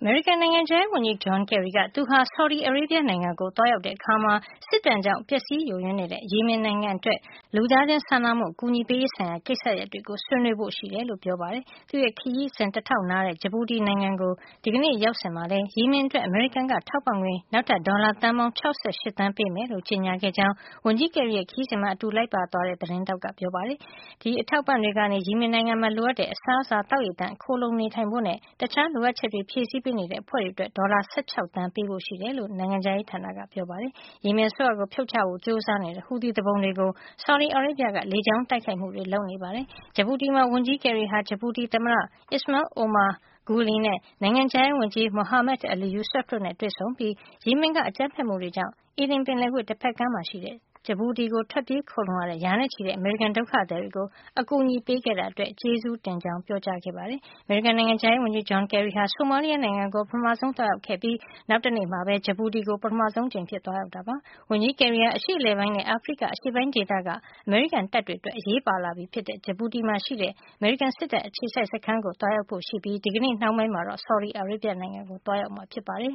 မေရိကန်နိုင်ငံခြားရေးဝန်ကြီး John Kerry က သူဟာ ဆော်ဒီအာရေဗျနိုင်ငံကို သွားရောက်တဲ့အခါ စစ်ဒဏ်ကြောင့် ပျက်စီးယိုယွင်းနေတဲ့ ယီမင်နိုင်ငံအတွက် လူသားချင်းစာနာမှု အကူညီပေးရေးဆိုင်ရာ ကိစ္စရပ်တွေကို ဆွေးနွေးဖို့ရှိတယ်လို့ ပြောပါတယ်။ သူ့ရဲ့ ခရီးစဉ်တထောက်နားတဲ့ ဂျပူတီနိုင်ငံကို ဒီကနေ့ ရောက်စဉ်မှာလည်း ယီမင်အတွက် အမေရိကန်က ထောက်ပံ့ငွေ နောက်ထပ် ဒေါ်လာသန်းပေါင်း ၆၈ သန်းပေးမယ်လို့ ကြေညာခဲ့ကြောင်း ဝန်ကြီး Kerry ရဲ့ ခရီးစဉ်မှာ အတူလိုက်ပါသွားတဲ့ သတင်းထောက်က ပြောပါတယ်။ ဒီအထောက်အပံ့တွေကနေ ယီမင်နိုင်ငံမှာ လိုအပ်တဲ့ အစားအစာ၊ သောက်ရေသန့်၊ ခိုလှုံနေထိုင်ဖို့နဲ့ တခြားလိုအပ်ချက်တွေ ဖြည့်ဆည်းပေးနေတဲ့ အဖွဲ့တွေအတွက် ဒေါ်လာ ၁၆ သန်းပေးဖို့ရှိတယ်လို့ နိုင်ငံခြားရေးဌာနက ပြောပါတယ်။ ယီမင်အစိုးရကို ဖြုတ်ချဖို့ ကြိုးစားနေတဲ့ ဟူသီသူပုန်တွေကို ဆော်ဒီအာရေဗျက လေကြောင်းတိုက်ခိုက်မှုတွေ လုပ်နေပါတယ်။ ဂျပူတီမှာ ဝန်ကြီး Kerry ဟာ ဂျပူတီသမ္မတ Ismail Omar Guelleh နဲ့ နိုင်ငံခြားရေးဝန်ကြီး Mohammed Ali Yusuf တို့နဲ့ တွေ့ဆုံပြီး ယီမင်က အကြမ်းဖက်မှုတွေကြောင့် အေဒင်ပင်လယ်ကွေ့ တဖက်ကမ်းမှာရှိတဲ့ ဂျပူတီကို ထွက်ပြေးခိုလှုံရတဲ့ ရာနဲ့ချီတဲ့ အမေရိကန်ဒုက္ခသည်တွေကို အကူအညီပေးခဲ့တာအတွက် ကျေးဇူးတင်ကြောင်း ပြောကြားခဲ့ပါတယ်။ အမေရိကန်နိုင်ငံခြားရေးဝန်ကြီး John Kerry ဟာ ဆိုမာလီယာနိုင်ငံကို ပထမဆုံး သွားရောက်ခဲ့ပြီး နောက်တနေ့မှာပဲ ဂျပူတီကို ပထမဆုံးအကြိမ် သွားရောက်တာ ဖြစ်ပါတယ်။ ဝန်ကြီး Kerry ဟာ အရှေ့အလယ်ပိုင်းနဲ့ အာဖရိက အရှေ့ပိုင်းဒေသက အမေရိကန်တပ်တွေအတွက် အရေးပါလာပြီဖြစ်တဲ့ ဂျပူတီမှာရှိတဲ့ အမေရိကန်စစ်တပ်အခြေစိုက်စခန်းကို သွားရောက်ဖို့ရှိပြီး ဒီကနေ့နှောင်းပိုင်းမှာတော့ ဆော်ဒီအာရေဗျနိုင်ငံကို သွားရောက်မှာ ဖြစ်ပါတယ်